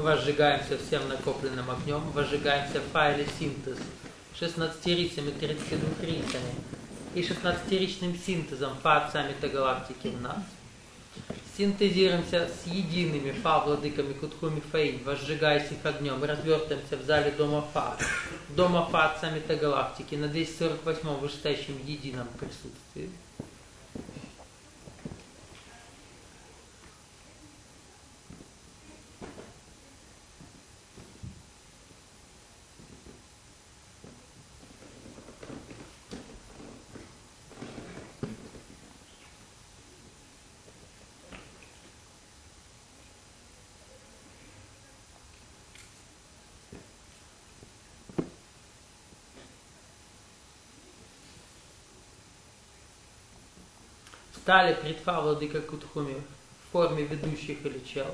возжигаемся всем накопленным огнем, возжигаемся в файле синтез 16-рицами, 32-рицами и 16-ричным синтезом фа метагалактики в нас. Синтезируемся с едиными фа владыками Кутхуми Фаинь, возжигаясь их огнем, и развертываемся в зале дома фа отца метагалактики на 248-м вышестоящем едином присутствии. Стали пред фа владыка Кутхуми в форме ведущих или чел.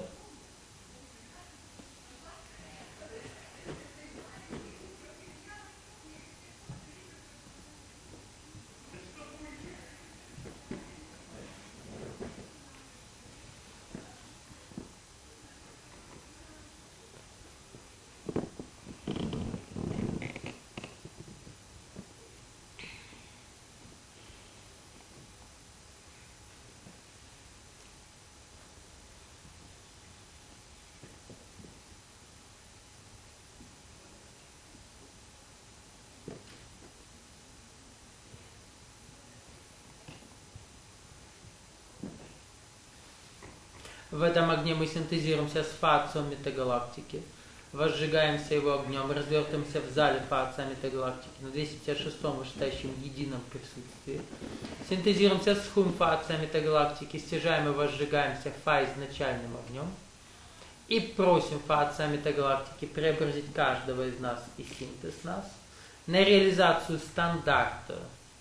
В этом огне мы синтезируемся с фа отцом метагалактики, возжигаемся его огнем, развертываемся в зале фа отца метагалактики на 256-м вышестоящем едином присутствии. Синтезируемся с хум фа отца метагалактики, стяжаем и возжигаемся фа изначальным огнем. И просим фа отца метагалактики преобразить каждого из нас и синтез нас на реализацию стандарта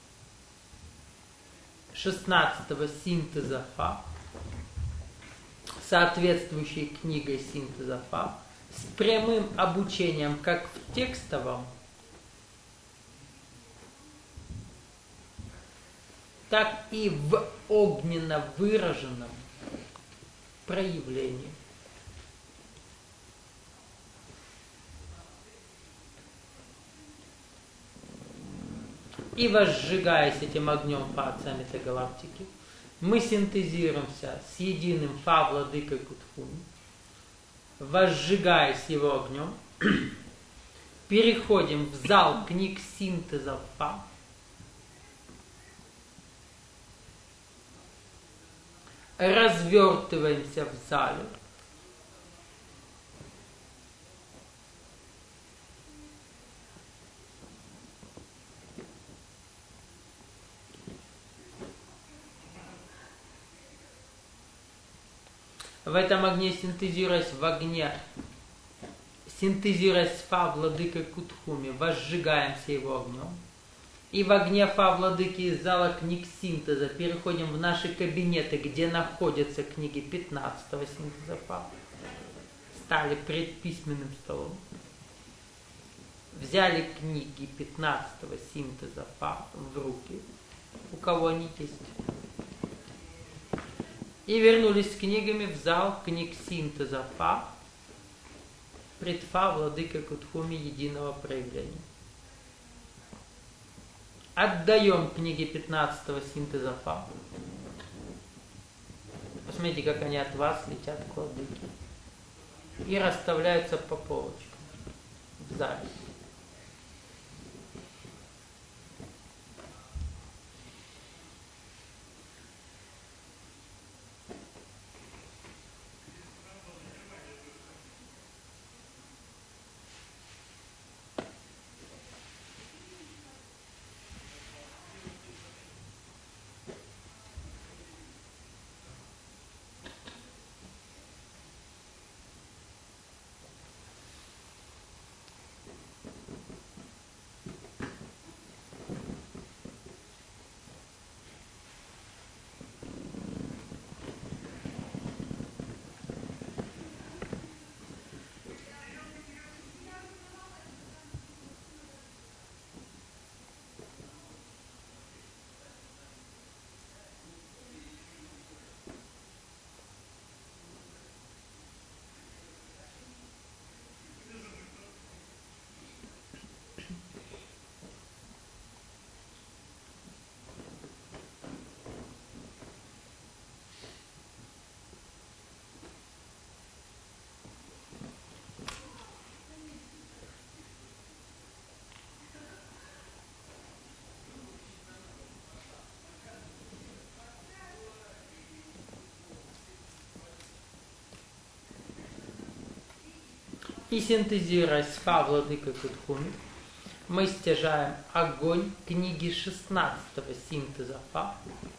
16-го синтеза фа, соответствующей книгой синтеза фа, с прямым обучением как в текстовом, так и в огненно выраженном проявлении. И возжигаясь этим огнем фа отца метагалактики, мы синтезируемся с единым фа владыкой Кутхуми, возжигаясь его огнем, переходим в зал книг синтеза фа, развертываемся в зале, в этом огне синтезируясь с фа владыкой Кутхуми, возжигаемся его огнем. И в огне фа владыки из зала книг синтеза переходим в наши кабинеты, где находятся книги 15-го синтеза фа. Стали пред письменным столом. Взяли книги 15-го синтеза фа в руки, у кого они есть. И вернулись с книгами в зал книг синтеза фа, пред фа владыкой Кутхуми единого проявления. Отдаем книги 15-го синтеза фа. Посмотрите, как они от вас летят к владыке. И расставляются по полочкам в зале. И синтезируя Сфа Владыка Кутхуми, мы стяжаем огонь книги 16-го синтеза Фа.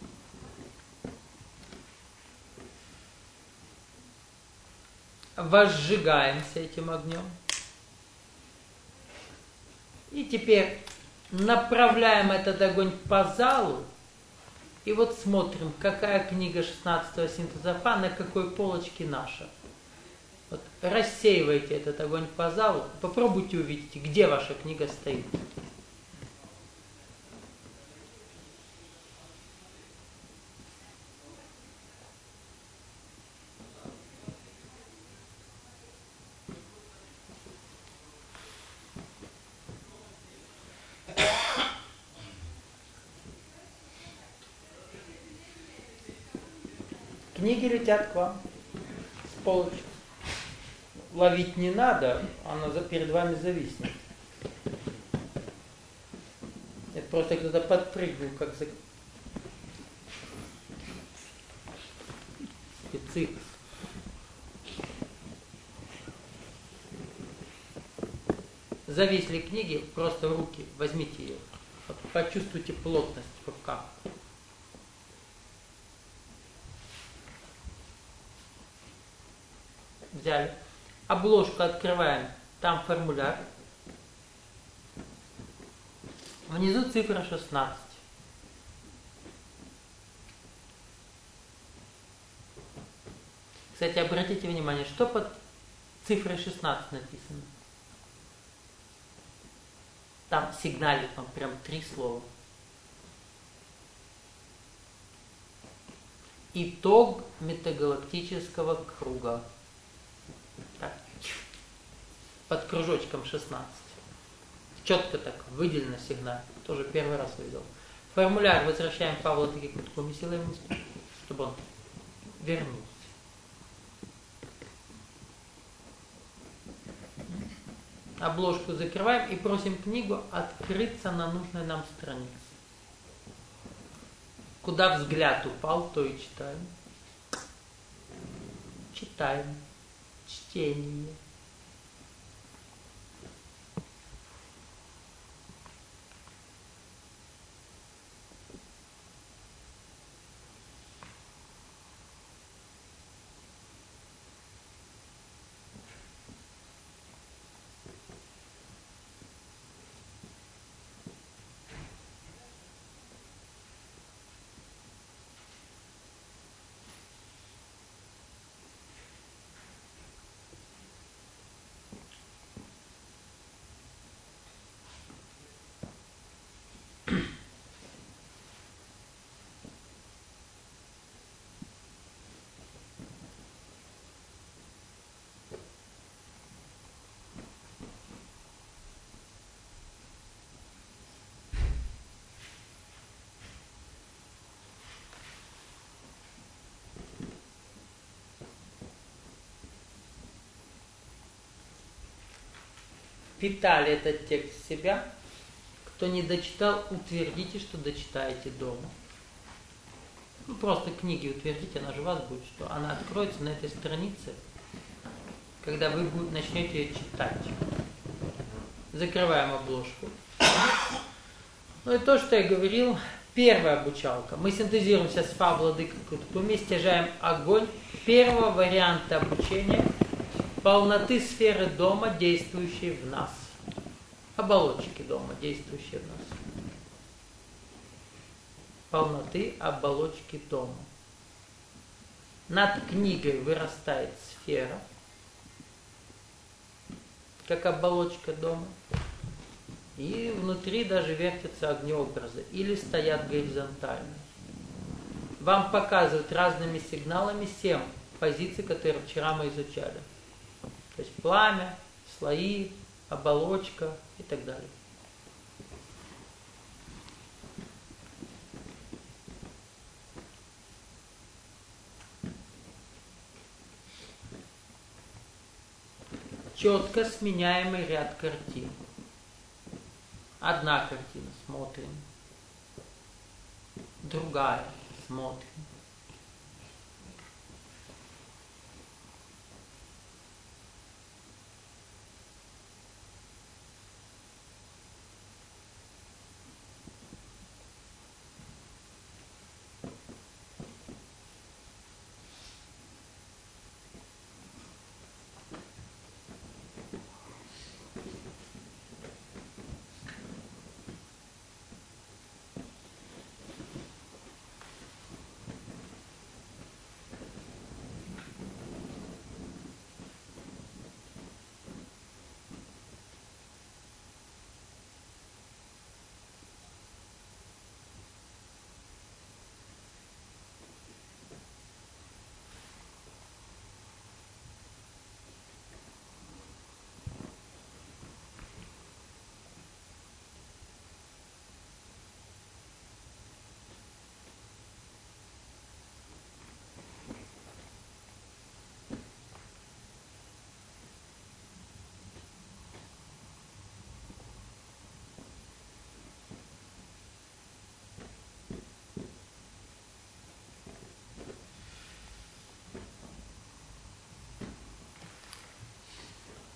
Возжигаемся этим огнем. И теперь направляем этот огонь по залу. И вот смотрим, какая книга 16-го синтеза Фа, на какой полочке наша. Вот рассеивайте этот огонь по залу, попробуйте увидеть, где ваша книга стоит. Книги летят к вам с полочек. Ловить не надо, она перед вами зависнет. Это просто кто-то подпрыгнул, как специфик. Зависли книги, просто в руки, возьмите ее. Вот почувствуйте плотность в руках. Взяли. Обложку открываем. Там формуляр. Внизу цифра 16. Кстати, обратите внимание, что под цифрой 16 написано. Там сигналит вам прям 3 слова. Итог метагалактического круга. Так. Под кружочком 16. Четко так, выделено сигнал. Тоже первый раз увидел. Формуляр возвращаем Павла Кутхуми силой, чтобы он вернулся. Обложку закрываем и просим книгу открыться на нужной нам странице. Куда взгляд упал, то и читаем. Читаем. Чтение. Впитали этот текст в себя. Кто не дочитал, утвердите, что дочитаете дома. Ну, просто книги утвердите, она же у вас будет, что она откроется на этой странице, когда вы начнете ее читать. Закрываем обложку. Ну и то, что я говорил, первая обучалка. Мы синтезируемся с Фа Владыка Кутхуми, стяжаем огонь первого варианта обучения полноты сферы дома, действующей в нас. Оболочки дома, действующие в нас. Полноты оболочки дома. Над книгой вырастает сфера, как оболочка дома. И внутри даже вертятся огнеобразы или стоят горизонтально. Вам показывают разными сигналами 7 позиций, которые вчера мы изучали. То есть пламя, слои, оболочка и так далее. Четко сменяемый ряд картин. Одна картина, смотрим. Другая, смотрим.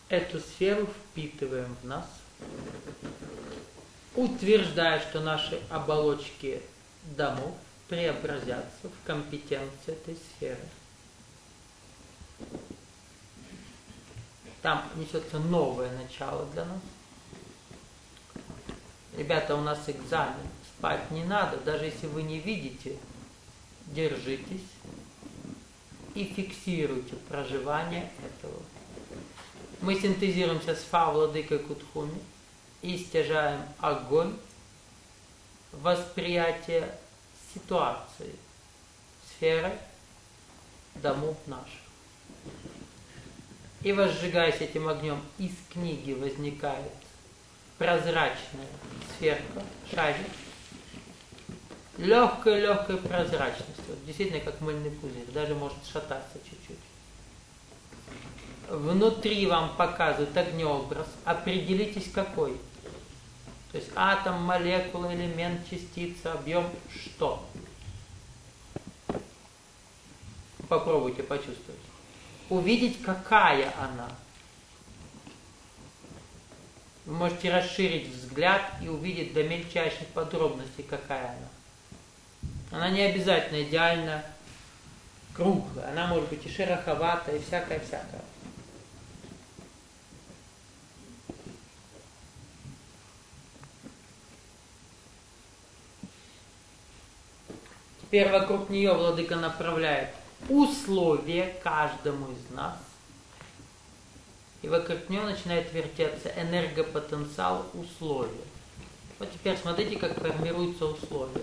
эту сферу впитываем в нас, утверждая, что наши оболочки домов преобразятся в компетенции этой сферы. Там несется новое начало для нас. Ребята, у нас экзамен, спать не надо, даже если вы не видите, держитесь и фиксируйте проживание этого. Мы синтезируемся с Фа Владыкой Кутхуми и стяжаем огонь восприятия ситуации, сферы домов наших. И возжигаясь этим огнем, из книги возникает прозрачная сферка, шарик, легкой прозрачностью. Вот действительно как мыльный пузырь, даже может шататься чуть-чуть. Внутри вам показывают огнеобраз, определитесь какой. То есть атом, молекула, элемент, частица, объем, что. Попробуйте почувствовать. Увидеть, какая она. Вы можете расширить взгляд и увидеть до мельчайших подробностей, какая она. Она не обязательно идеально круглая, она может быть и шероховатая, и всякая-всякая. Теперь вокруг нее владыка направляет условия каждому из нас. И вокруг нее начинает вертеться энергопотенциал условия. Вот теперь смотрите, как формируются условия.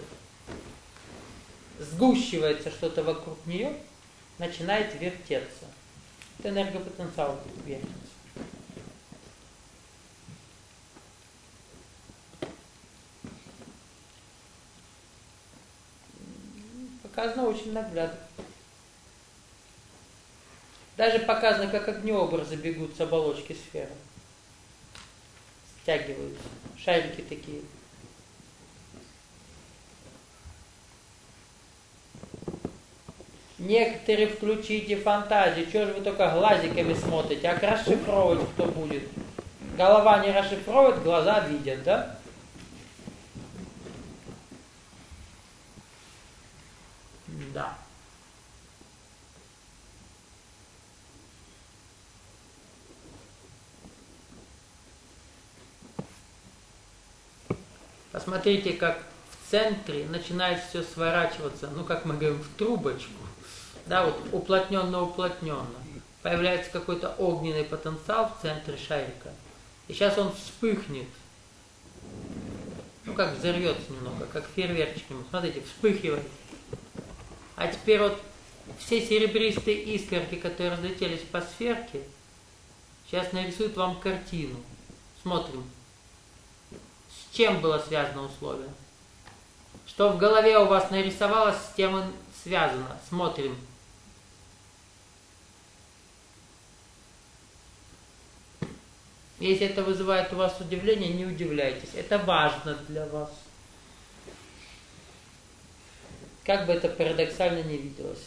Сгущивается что-то вокруг нее, начинает вертеться. Это энергопотенциал вертится. Показано очень наглядно. Даже показано, как огнеобразы бегут с оболочки сферы. Стягиваются. Шарики такие. Некоторые включите фантазию. Чего же вы только глазиками смотрите? А расшифровывать кто будет? Голова не расшифровывает, глаза видят, да? Да. Посмотрите, как в центре начинает все сворачиваться, ну, как мы говорим, в трубочку. Да, вот уплотненно. Появляется какой-то огненный потенциал в центре шарика. И сейчас он вспыхнет. Ну, как взорвется немного, как фейерверчик. Смотрите, вспыхивает. А теперь вот все серебристые искорки, которые разлетелись по сферке, сейчас нарисуют вам картину. Смотрим. С чем было связано условие? Что в голове у вас нарисовалось, с тем и связано. Смотрим. Если это вызывает у вас удивление, не удивляйтесь. Это важно для вас. Как бы это парадоксально не виделось.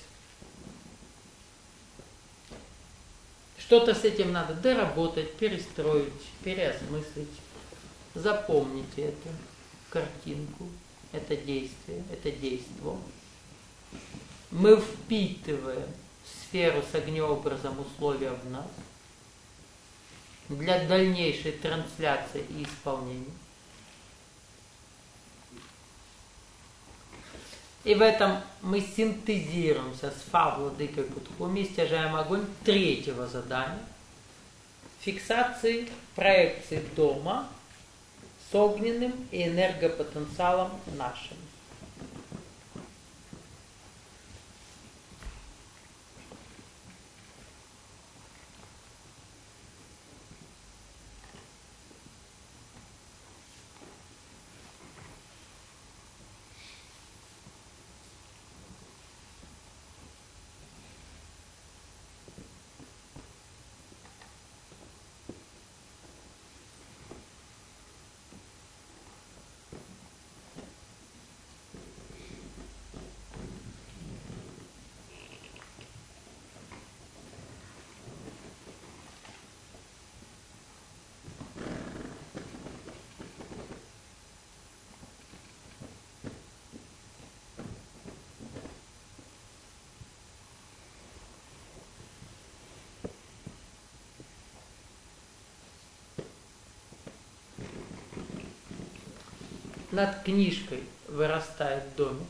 Что-то с этим надо доработать, перестроить, переосмыслить. Запомните эту картинку, это действие, это действо. Мы впитываем сферу с огнеобразом условия в нас для дальнейшей трансляции и исполнения. И в этом мы синтезируемся с Фа Владыкой Кутхуми, стяжаем огонь третьего задания фиксации проекции дома с огненным и энергопотенциалом нашим. над книжкой вырастает домик.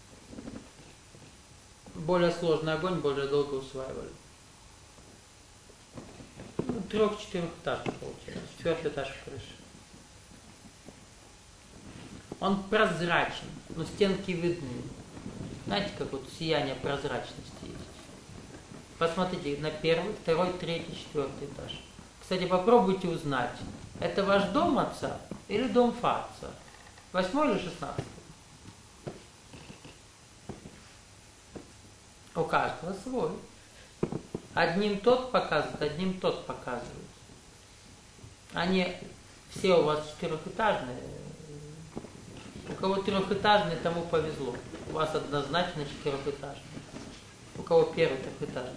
Более сложный огонь, более долго усваивали. 3-4-этажный получается. 4-й этаж крыши. Он прозрачен, но стенки видны. Знаете, как вот сияние прозрачности есть. Посмотрите на 1-й, 2-й, 3-й, 4-й этаж. Кстати, попробуйте узнать, это ваш дом отца или дом отца? 8-й или 16-й? У каждого свой. Одним тот показывает, одним тот показывает. Они все у вас 4-этажные. У кого 3-этажный, тому повезло. У вас однозначно 4-этажный. У кого 1-й, 3-этажный.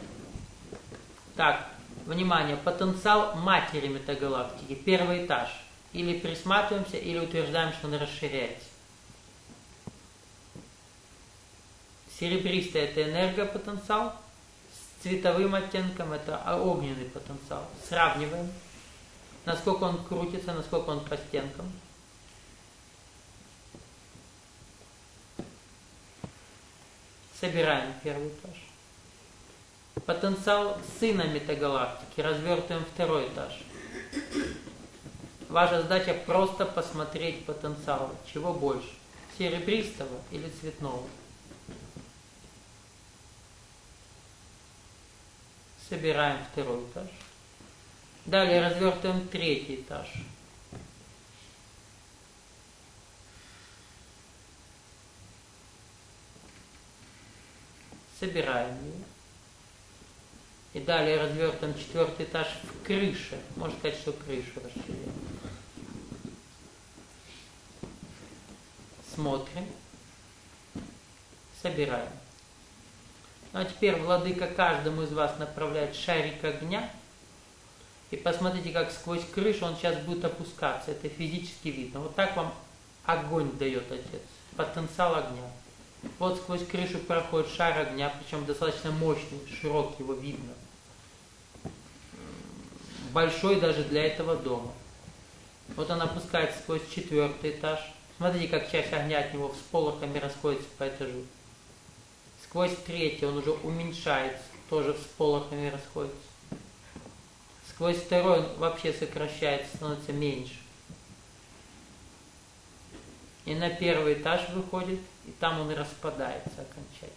Так, внимание, потенциал матери метагалактики. 1-й этаж. Или присматриваемся, или утверждаем, что он расширяется. Серебристый – это энергопотенциал. С цветовым оттенком – это огненный потенциал. Сравниваем, насколько он крутится, насколько он по стенкам. Собираем 1-й этаж. Потенциал сына метагалактики. Развертываем 2-й этаж. Ваша задача просто посмотреть потенциал. Чего больше? Серебристого или цветного? Собираем 2-й этаж. Далее развертываем 3-й этаж. Собираем ее. И далее развертываем 4-й этаж в крыше. Можно сказать, что крышу расширяем. Смотрим. Собираем. Ну а теперь владыка каждому из вас направляет шарик огня. И посмотрите, как сквозь крышу он сейчас будет опускаться. Это физически видно. Вот так вам огонь дает Отец. Потенциал огня. Вот сквозь крышу проходит шар огня, причем достаточно мощный, широкий, его видно. Большой даже для этого дома. Вот он опускается сквозь 4-й этаж. Смотрите, как часть огня от него всполохами расходится по этажу. Сквозь 3-й он уже уменьшается, тоже всполохами расходится. Сквозь 2-й он вообще сокращается, становится меньше. И на 1-й этаж выходит, и там он и распадается окончательно.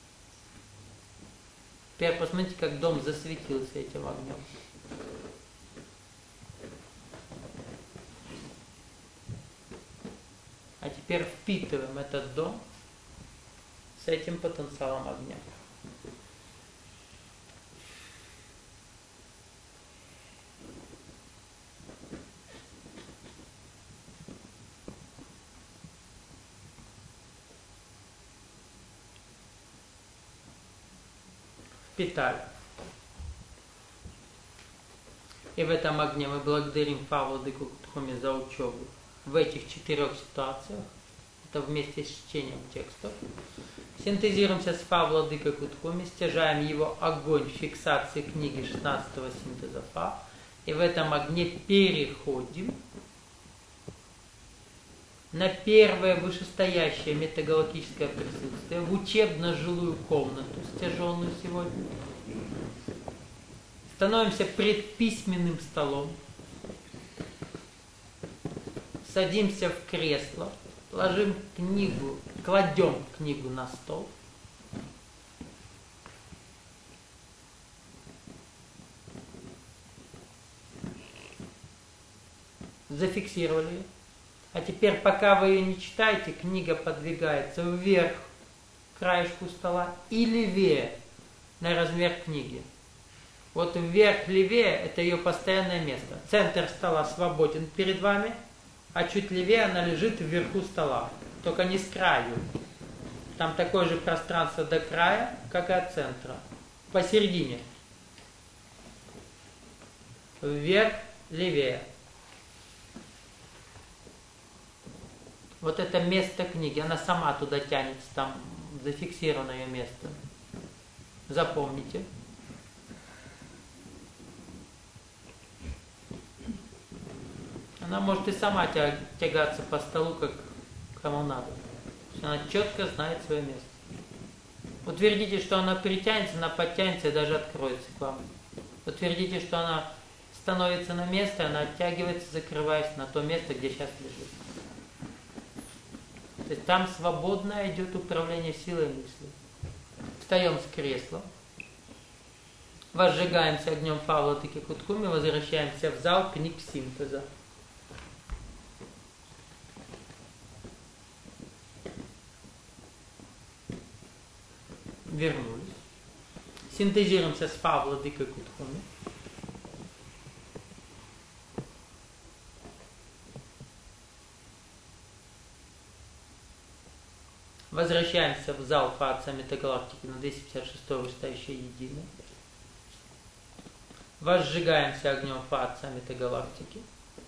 Теперь посмотрите, как дом засветился этим огнем. А теперь впитываем этот дом с этим потенциалом огня. Впитали. И в этом огне мы благодарим Владыку Кутхуми за учебу в этих 4 ситуациях. Это вместе с чтением текстов. Синтезируемся с Владыкой Кутхуми, стяжаем его огонь фиксации книги 16-го синтеза Фа. И в этом огне переходим на первое вышестоящее метагалактическое присутствие, в учебно-жилую комнату, стяженную сегодня. Становимся пред письменным столом, садимся в кресло, ложим книгу, кладем книгу на стол. Зафиксировали ее. А теперь, пока вы ее не читаете, книга подвигается вверх к краешку стола и левее на размер книги. Вот вверх, левее – это ее постоянное место. Центр стола свободен перед вами, а чуть левее она лежит вверху стола. Только не с краю. Там такое же пространство до края, как и от центра. Посередине. Вверх, левее. Вот это место книги, она сама туда тянется, там зафиксировано ее место. Запомните. Она может и сама тягаться по столу, как кому надо. Она четко знает свое место. Утвердите, что она притянется, она подтянется и даже откроется к вам. Утвердите, что она становится на место, она оттягивается, закрываясь на то место, где сейчас лежит. То есть там свободно идет управление силой мысли. Встаем с кресла, возжигаемся огнем Фавладыки Куткуми, возвращаемся в зал книг синтеза. Вернулись. Синтезируемся с Фавладыкой Куткуми. Возвращаемся в зал Фаца Метагалактики на 256 вышестоящее единое. Возжигаемся огнем Фаца Метагалактики.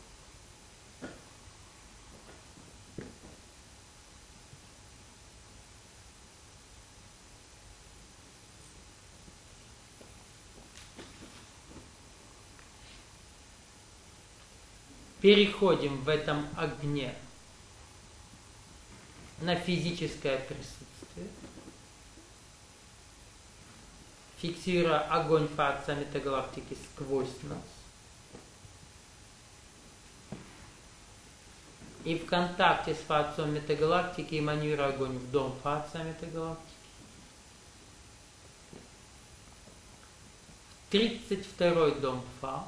Переходим в этом огне на физическое присутствие, фиксируя огонь Фаца Метагалактики сквозь нас. И в контакте с Фацом Метагалактики эманируя огонь в дом Фаца Метагалактики. 32-й дом Фа.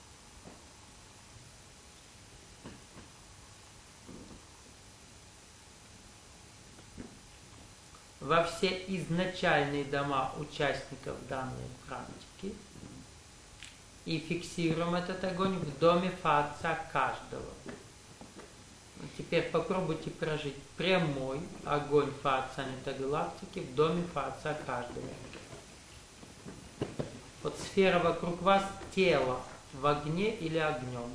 Во все изначальные дома участников данной практики и фиксируем этот огонь в доме Фаца каждого. Теперь попробуйте прожить прямой огонь Фаца Метагалактики в доме Фаца каждого. Вот сфера вокруг вас, тело в огне или огнем.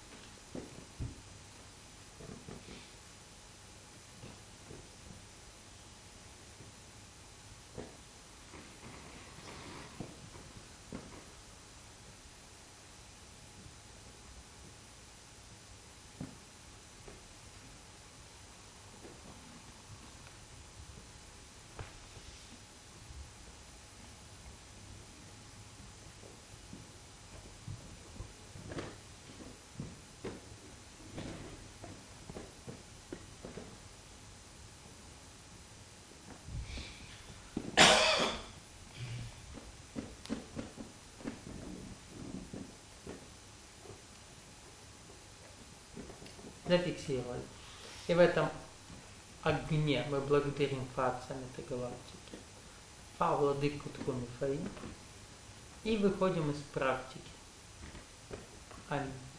Зафиксировали. И в этом огне мы благодарим Фаца Метагалактики, Фавладыку Куткуми Фаи, и выходим из практики. Аминь.